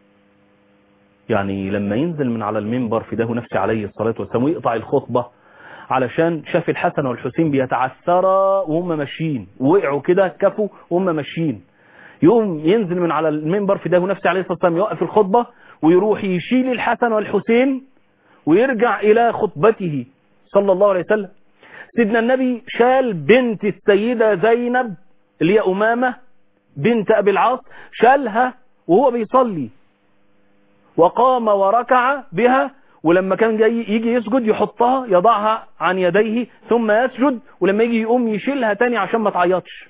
يعني لما ينزل من على المنبر فداه نفسي عليه الصلاة والسلام ويقطع الخطبة علشان شاف الحسن والحسين بيتعثرا وهم ماشيين، وقعوا كده كفوا وهم ماشيين، يقوم ينزل من على المنبر فداه نفسي عليه الصلاة والسلام يوقف الخطبة ويروح يشيل الحسن والحسين ويرجع إلى خطبته صلى الله عليه وسلم. سيدنا النبي شال بنت السيدة زينب اللي هي أمامة بنت أبي العاص، شالها وهو بيصلي وقام وركع بها، ولما كان جاي يجي يسجد يحطها يضعها عن يديه ثم يسجد، ولما يجي يقوم يشيلها تاني عشان ما تعيطش.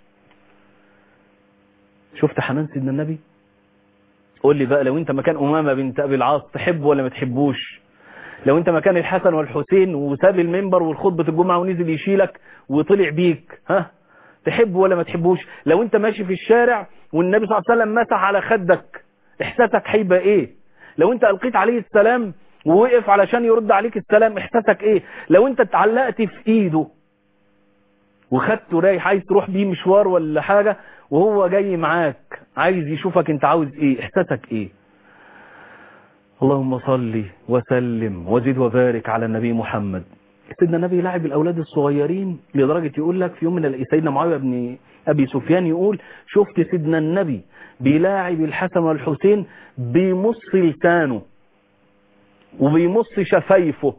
شفت حنان سيدنا النبي؟ قول لي بقى لو انت مكان أمامة بنت أبي العاص تحبه ولا ما تحبوش؟ لو انت مكان الحسن والحسين وساب المنبر والخطبة الجمعة ونزل يشيلك وطلع بيك، ها تحبه ولا ما تحبوش؟ لو انت ماشي في الشارع والنبي صلى الله عليه وسلم مسح على خدك احساسك هيبقى ايه؟ لو انت القيت عليه السلام ووقف علشان يرد عليك السلام احساسك ايه؟ لو انت اتعلقت في ايده وخدته رايح عايز تروح بيه مشوار ولا حاجة وهو جاي معاك عايز يشوفك انت عاوز ايه، احساسك ايه. اللهم صل وسلم وزد وبارك على النبي محمد. سيدنا النبي يلاعب الاولاد الصغيرين لدرجة يقول لك في يوم من سيدنا معاوية بن ابي سفيان يقول شفت سيدنا النبي بيلاعب الحسن والحسين بيمص لسانه وبيمص شفايفه.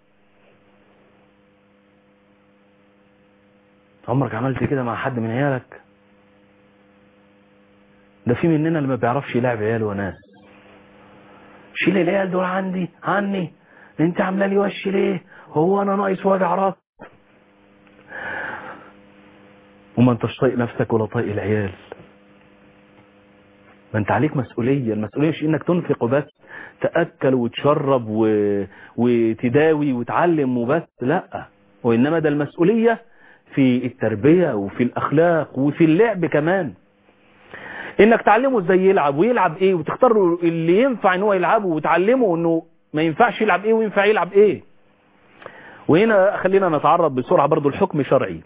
عمرك عملت كده مع حد من عيالك؟ ده في مننا اللي ما بيعرفش يلعب عياله وناس. شيل العيال دول عني، انت عامله لي وش ليه؟ هو انا ناقص وجع راس؟ وما انتش طايق نفسك ولا طايق العيال. ما انت عليك مسؤوليه، المسؤوليه مش انك تنفق بس، تاكل وتشرب وتداوي وتعلم وبس، لا، وانما ده المسؤوليه في التربيه وفي الاخلاق وفي اللعب كمان. انك تعلمه ازاي يلعب ويلعب ايه، وتختار له اللي ينفع ان هو يلعبه، وتعلمه انه ما ينفعش يلعب ايه وينفع يلعب ايه. وهنا خلينا نتعرض بسرعة برضو الحكم شرعي.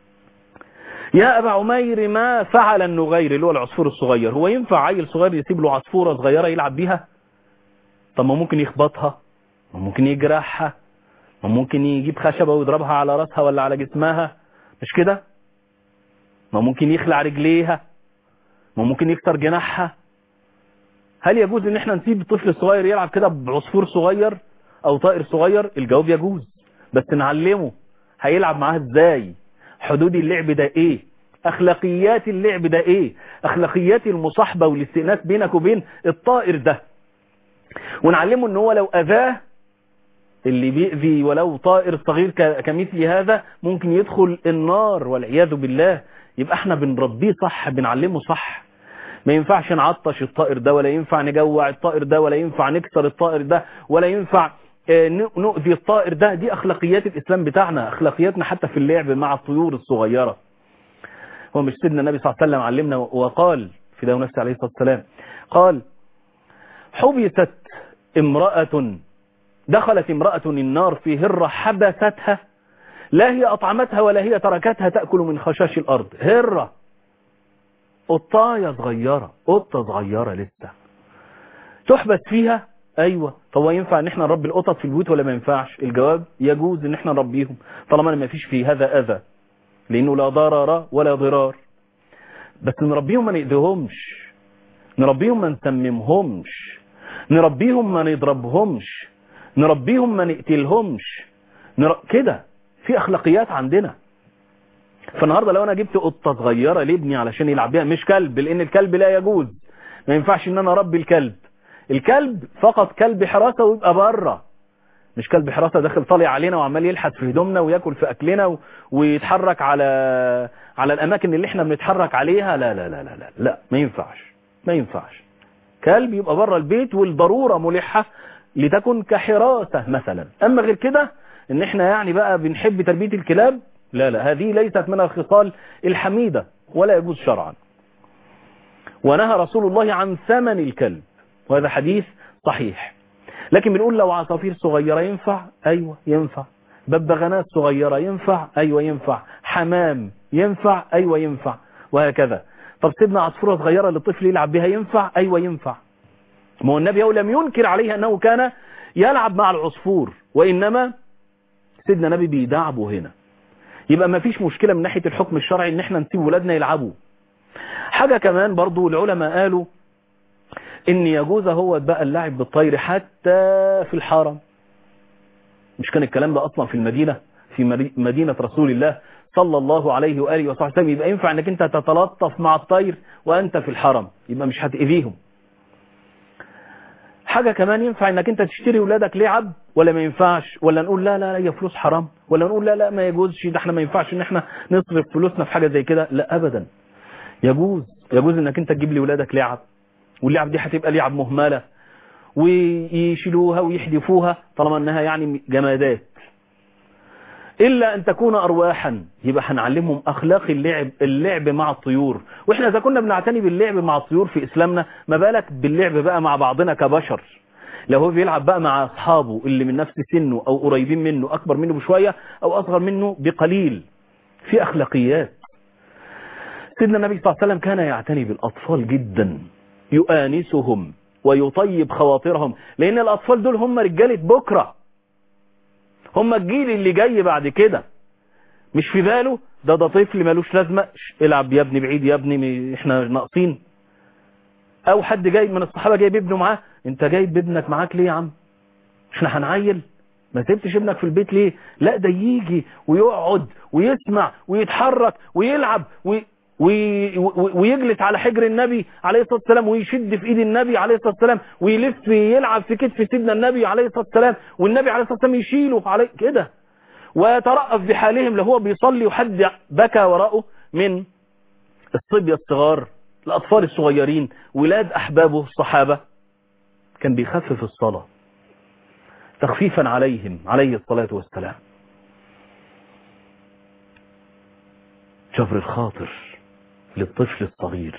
يا ابا عمير ما فعل النغير اللي هو العصفور الصغير، هو ينفع عيل صغير يسيب له عصفورة صغيرة يلعب بيها؟ طب ما ممكن يخبطها، ما ممكن يجرحها، ما ممكن يجيب خشبة ويضربها على راسها ولا على جسمها، مش كده؟ ما ممكن يخلع رجليها، ما ممكن يكسر جناحها. هل يجوز ان احنا نسيب الطفل الصغير يلعب كده بعصفور صغير او طائر صغير؟ الجواب يجوز، بس نعلمه هيلعب معاه ازاي، حدود اللعب ده ايه، اخلاقيات اللعب ده ايه، اخلاقيات المصاحبة والاستئناس بينك وبين الطائر ده. ونعلمه ان هو لو اذاه، اللي بيأذي ولو طائر صغير كمثل هذا ممكن يدخل النار والعياذ بالله. يبقى احنا بنربيه صح، بنعلمه صح. ما ينفعش نعطش الطائر ده، ولا ينفع نجوع الطائر ده، ولا ينفع نكسر الطائر ده، ولا ينفع نؤذي الطائر ده. دي اخلاقيات الاسلام بتاعنا، اخلاقياتنا حتى في اللعب مع الطيور الصغيرة. هو مش سيدنا النبي صلى الله عليه وسلم علمنا وقال في داو نفسه عليه الصلاة والسلام، قال حبست امرأة، دخلت امرأة النار في هرة حبستها، لا هي أطعمتها ولا هي تركتها تأكل من خشاش الأرض. هرة، قطاية صغيرة، قطة صغيرة لسه تحبس فيها. أيوة. طب ينفع ان احنا نربي القطط في البيوت ولا ما ينفعش؟ الجواب يجوز ان احنا نربيهم طالما ما فيش في هذا أذى، لأنه لا ضرر ولا ضرار. بس نربيهم ما نأذيهمش، نربيهم ما نسممهمش، نربيهم ما نضربهمش، نربيهم ما نقتلهمش، كده في أخلاقيات عندنا. فالنهاردة لو أنا جبت قطة صغيرة لابني علشان يلعب بيها، مش كلب، لأن الكلب لا يجوز، ما ينفعش ان انا اربي الكلب. الكلب فقط كلب حراسة ويبقى بره، مش كلب حراسة داخل طالع علينا وعمال يلحد في هدومنا وياكل في اكلنا ويتحرك على الاماكن اللي احنا بنتحرك عليها. لا لا لا لا لا, لا. ما ينفعش، ما ينفعش. كلب يبقى بره البيت والضرورة ملحة لتكن كحراسة مثلا. اما غير كده ان احنا يعني بقى بنحب تربية الكلاب، لا لا، هذه ليست من الخصال الحميدة ولا يجوز شرعا. ونهى رسول الله عن ثمن الكلب، وهذا حديث صحيح. لكن بنقول لو عصافير صغيرة ينفع؟ أيوة ينفع. ببغانات صغيرة ينفع؟ أيوة ينفع. حمام ينفع؟ أيوة ينفع. وهكذا. طب سيبنا عصفورة صغيرة للطفل يلعب بها ينفع؟ أيوة ينفع. ما هو النبي لم ينكر عليه أنه كان يلعب مع العصفور، وإنما سيدنا النبي بيدعبه هنا. يبقى ما فيش مشكلة من ناحية الحكم الشرعي ان احنا نسيب ولادنا يلعبوا. حاجة كمان برضو العلماء قالوا ان يجوز هو بقى اللعب بالطير حتى في الحرم. مش كان الكلام ده اصلا في المدينة، في مدينة رسول الله صلى الله عليه وآله وصحبه وسلم. يبقى ينفع انك انت تتلطف مع الطير وانت في الحرم، يبقى مش هتأذيهم. حاجة كمان ينفع انك انت تشتري ولادك لعب ولا ما ينفعش؟ ولا نقول لا لا لا هي فلوس حرام؟ ولا نقول لا لا ما يجوزش، ده احنا ما ينفعش ان احنا نصرف فلوسنا في حاجة زي كده؟ لا ابدا، يجوز. يجوز انك انت تجيب لي ولادك لعب، واللعب دي هتبقى لعب مهملة ويشيلوها ويحدفوها طالما انها يعني جمادات، الا ان تكون ارواحا. يبقى هنعلمهم اخلاق اللعب مع الطيور. واحنا اذا كنا بنعتني باللعب مع الطيور في اسلامنا، ما بالك باللعب بقى مع بعضنا كبشر. لو هو بيلعب بقى مع اصحابه اللي من نفس سنه او قريبين منه، اكبر منه بشوية او اصغر منه بقليل، في اخلاقيات. سيدنا النبي صلى الله عليه وسلم كان يعتني بالأطفال جدا، يؤانسهم ويطيب خواطرهم، لأن الأطفال دول هم رجالة بكرة، هم الجيل اللي جاي بعد كده. مش في باله ده طفل مالوش لازمة، العب يا ابني بعيد يا ابني احنا ناقصين. او حد جاي من الصحابة جايب ابنه معاه، انت جايب ابنك معاك ليه يا عم؟ احنا هنعيل؟ ما سبتش ابنك في البيت ليه؟ لا ده يجي ويقعد ويسمع ويتحرك ويلعب ويجلس على حجر النبي عليه الصلاة والسلام، ويشد في ايد النبي عليه الصلاة والسلام، ويلف يلعب في كتف سيدنا النبي عليه الصلاة والسلام، والنبي عليه الصلاة والسلام يشيله عليه كده، ويترأف بحالهم. لو هو بيصلي وحد بكى وراءه من الصبية الصغار، الأطفال الصغيرين، ولاد أحبابه الصحابة، كان بيخفف الصلاة تخفيفا عليهم عليه الصلاة والسلام. جبر الخاطر للطفل الصغير،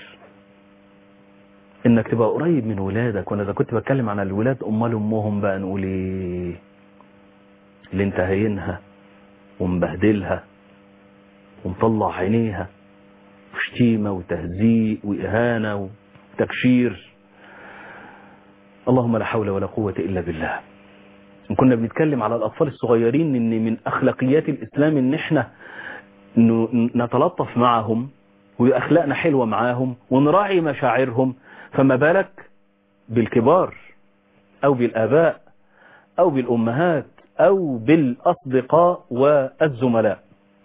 انك تبقى قريب من ولادك. وانا اذا كنت بتكلم عن الولاد، امال امهم بقى نقول ايه؟ اللي انت هينها ومبهدلها ومطلع عينيها وشتيمة وتهزيء وإهانة وتكشير. اللهم لا حول ولا قوة إلا بالله. كنا بنتكلم على الأطفال الصغيرين ان من أخلاقيات الإسلام ان احنا نتلطف معهم وأخلاقنا حلوة معاهم ونراعي مشاعرهم، فما بالك بالكبار أو بالآباء أو بالأمهات أو بالأصدقاء والزملاء.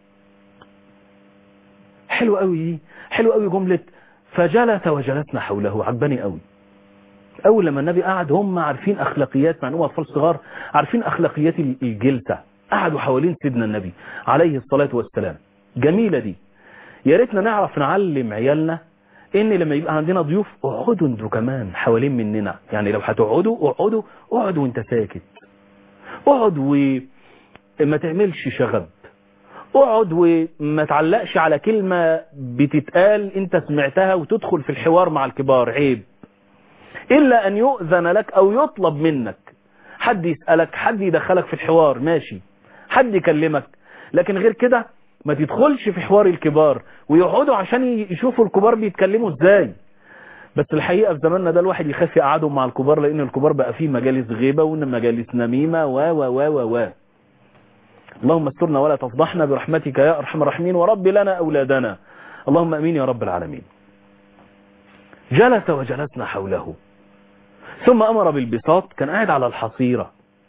حلو قوي، حلو قوي جملة فجلس وجلسنا حوله، عجباني قوي. أول لما النبي قعد هم عارفين أخلاقيات، مع أنهم أطفال صغار عارفين أخلاقيات الجلسة، قعدوا حوالين سيدنا النبي عليه الصلاة والسلام. جميلة دي. يا ريتنا نعرف نعلم عيالنا ان لما يبقى عندنا ضيوف اقعدوا انتوا كمان حوالين مننا. يعني لو هتقعدوا اقعدوا وانت ساكت، اقعد وما تعملش شغب، اقعد وما تعلقش على كلمة بتتقال انت سمعتها وتدخل في الحوار مع الكبار، عيب. الا ان يؤذن لك او يطلب منك، حد يسألك، حد يدخلك في الحوار، ماشي، حد يكلمك، لكن غير كده ما تدخلش في حوار الكبار ويقعدوا عشان يشوفوا الكبار بيتكلموا ازاي. بس الحقيقة في زماننا ده الواحد يخاف يقعدهم مع الكبار، لان الكبار بقى فيه مجالس غيبة ومجالس نميمة و اللهم استرنا ولا تفضحنا برحمتك يا ارحم الراحمين، ورب لنا اولادنا، اللهم امين يا رب العالمين. جلس وجلسنا حوله ثم امر بالبساط، كان قاعد على الحصيرة.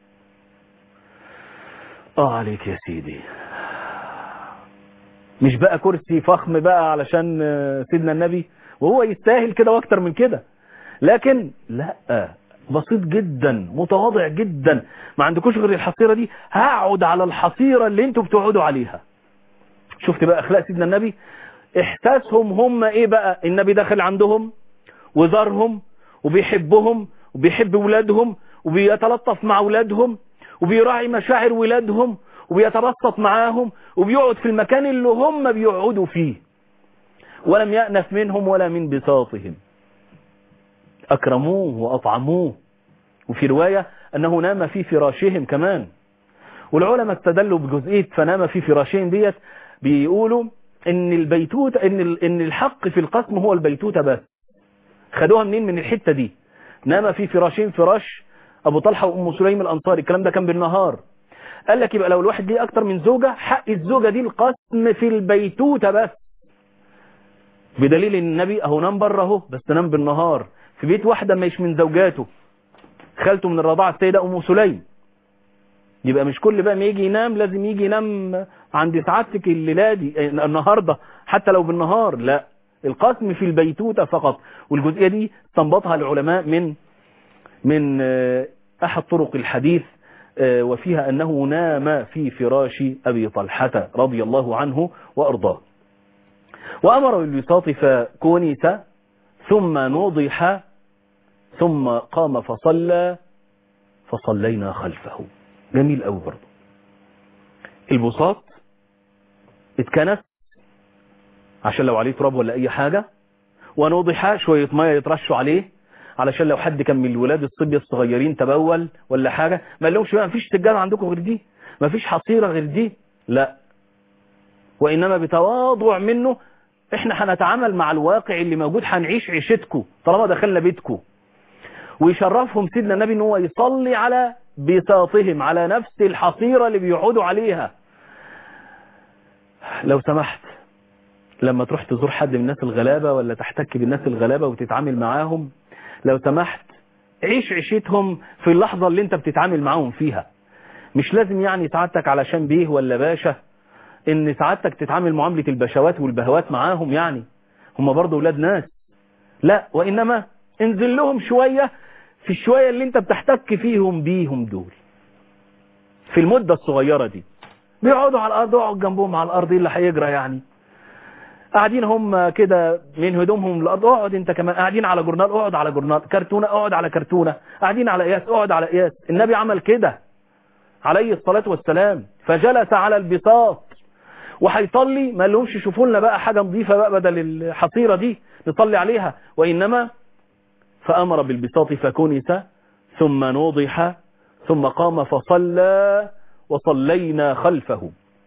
عليك يا سيدي، مش بقى كرسي فخم بقى علشان سيدنا النبي وهو يستاهل كده واكتر من كده، لكن لا، بسيط جدا، متواضع جدا. ما عندكوش غير الحصيرة دي، هقعد على الحصيرة اللي انتوا بتقعدوا عليها. شفت بقى اخلاق سيدنا النبي؟ احساسهم هم ايه بقى؟ النبي داخل عندهم وزارهم وبيحبهم وبيحب ولادهم وبيتلطف مع ولادهم وبيراعي مشاعر ولادهم وبيتبسط معاهم وبيقعد في المكان اللي هم بيقعدوا فيه، ولم يأنف منهم ولا من بساطهم، أكرموه وأطعموه. وفي رواية أنه نام في فراشهم كمان. والعلماء استدلوا بجزئية فنام في فراشهم ديت، بيقولوا ان البيتوت ان الحق في القسم هو البيتوتة بس. خدوها منين؟ من الحتة دي، نام في فراشهم، فراش ابو طلحة وام سليم الانصاري، الكلام ده كان بالنهار. قال لك يبقى لو الواحد ليه اكتر من زوجة، حق الزوجة دي القسم في البيتوتة بس، بدليل ان النبي اهو نام بره اهو، بس نام بالنهار في بيت واحدة مش من زوجاته، خالته من الرضاعة السيدة ام سليم. يبقى مش كل بقى ما يجي ينام لازم يجي ينام عند سعادتك الليلة دي النهاردة حتى لو بالنهار، لا، القسم في البيتوتة فقط. والجزئية دي استنبطها العلماء من احد طرق الحديث، وفيها انه نام في فراش ابي طلحة رضي الله عنه وارضاه. وامر بالبساط فكونس ثم نضح ثم قام فصلينا خلفه. جميل قوي برضه. البساط اتكنس عشان لو عليه تراب ولا اي حاجة، ونوضح شوية مية يترشوا عليه علشان لو حد كان من الولاد الصبية الصغيرين تبول ولا حاجة ما لهمش بقى مفيش سجادة عندكم غير دي، مفيش حصيرة غير دي، لا، وإنما بتواضع منه احنا هنتعامل مع الواقع اللي موجود، هنعيش عيشتكم طالما دخلنا بيتكم. ويشرفهم سيدنا النبي ان هو يصلي على بساطهم، على نفس الحصيرة اللي بيقعدوا عليها. لو سمحت لما تروح تزور حد من الناس الغلابة ولا تحتك بالناس الغلابة وتتعامل معاهم، لو سمحت عيش عيشتهم في اللحظة اللي انت بتتعامل معاهم فيها. مش لازم يعني سعادتك علشان بيه ولا باشا ان سعادتك تتعامل معاملة البشوات والبهوات معاهم، يعني هم برضو ولاد ناس. لا، وإنما انزل لهم شوية في الشوية اللي انت بتحتك فيهم بيهم دول، في المدة الصغيرة دي. بيقعدوا على الأرض، اقعد جنبهم على الأرض، ايه اللي هيجرى يعني؟ قاعدين هم كده من هدومهم الأرض، اقعد انت كمان. قاعدين على جورنال، اقعد على جورنال. كرتونة، اقعد على كرتونة. قاعدين على قياس، اقعد على قياس. النبي عمل كده عليه الصلاة والسلام، فجلس على البساط وهيصلي. ما لهمش شوفوا لنا بقى حاجة نظيفة بقى بدل الحصيرة دي نصلي عليها، وإنما فأمر بالبساط فكنس ثم نوضح ثم قام فصلى وصلينا خلفه.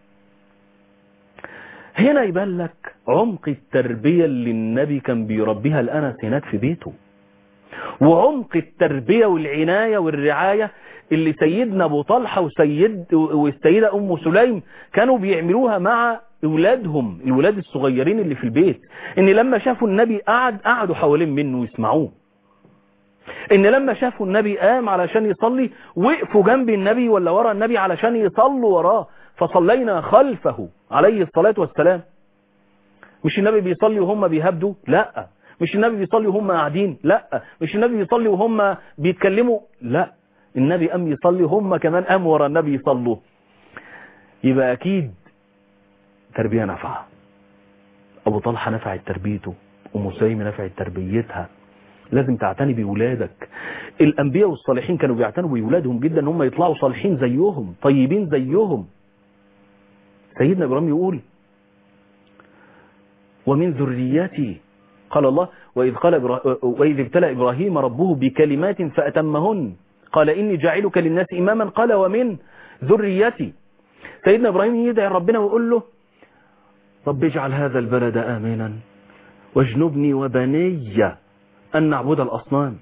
هنا يبان لك عمق التربية اللي النبي كان بيربيها الأنس هناك في بيته، وعمق التربية والعناية والرعاية اللي سيدنا أبو طلحة والسيدة أم سليم كانوا بيعملوها مع أولادهم، الولاد الصغيرين اللي في البيت. إن لما شافوا النبي قعدوا حوالين منه يسمعوه. إن لما شافوا النبي قام علشان يصلي وقفوا جنب النبي ولا ورا النبي علشان يصلوا وراه، فصلينا خلفه عليه الصلاة والسلام. مش النبي بيصلي وهم بيهبدوا، لا. مش النبي بيصلي وهم قاعدين، لا. مش النبي بيصلي وهم بيتكلموا، لا. النبي قام يصلي، هم كمان قاموا ورا النبي يصلوا. يبقى أكيد تربية نفعة. أبو طلحة نفعت تربيته، أم سليم نفعت تربيتها. لازم تعتني بولادك. الأنبياء والصالحين كانوا بيعتنوا بولادهم جدا ان هم يطلعوا صالحين زيهم، طيبين زيهم. سيدنا إبراهيم يقول ومن ذريتي، قال الله وإذ ابتلى إبراهيم ربه بكلمات فأتمهن قال إني جاعلك للناس إماما قال ومن ذريتي. سيدنا إبراهيم يدعي ربنا ويقول له رب اجعل هذا البلد آمنا واجنبني وبني أن نعبد الأصنام.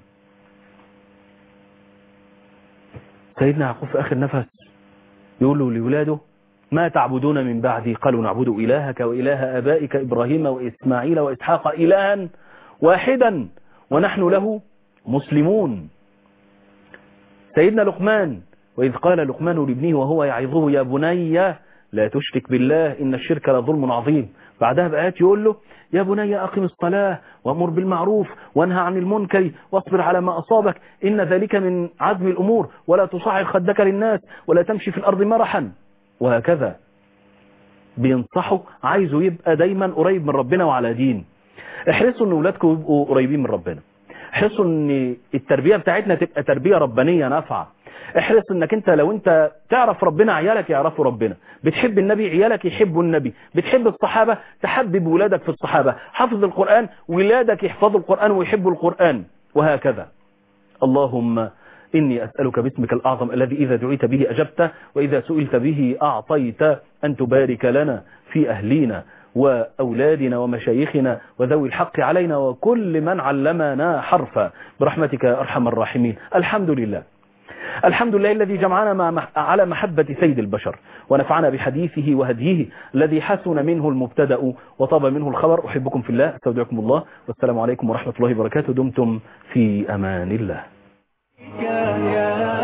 سيدنا يعقوب في آخر نفس يقول له لولاده ما تعبدون من بعدي قالوا نعبد إلهك وإله آبائك إبراهيم وإسماعيل وإسحاق إلها واحدا ونحن له مسلمون. سيدنا لقمان وإذ قال لقمان لابنه وهو يعظه يا بني لا تشرك بالله إن الشرك لظلم عظيم. بعدها بآيات يقول له يا بني أقم الصلاة وأمر بالمعروف وانهى عن المنكر واصبر على ما أصابك إن ذلك من عزم الأمور ولا تصعر خدك للناس ولا تمشي في الأرض مرحا. وهكذا بينصحوا، عايزه يبقى دايما قريب من ربنا وعلى دين. احرصوا ان اولادكم يبقوا قريبين من ربنا. احرصوا ان التربية بتاعتنا تبقى تربية ربانية نافعة. احرص انك انت لو انت تعرف ربنا عيالك يعرفوا ربنا، بتحب النبي عيالك يحبوا النبي، بتحب الصحابة تحبب ولادك في الصحابة، حفظ القرآن ولادك يحفظوا القرآن ويحبوا القرآن، وهكذا. اللهم إني أسألك باسمك الأعظم الذي إذا دعيت به أجبت وإذا سئلت به أعطيت أن تبارك لنا في أهلينا وأولادنا ومشايخنا وذوي الحق علينا وكل من علمنا حرفا برحمتك يا أرحم الراحمين. الحمد لله. الحمد لله الذي جمعنا على محبة سيد البشر ونفعنا بحديثه وهديه الذي حسن منه المبتدأ وطاب منه الخبر. أحبكم في الله، استودعكم الله، والسلام عليكم ورحمة الله وبركاته. دمتم في أمان الله.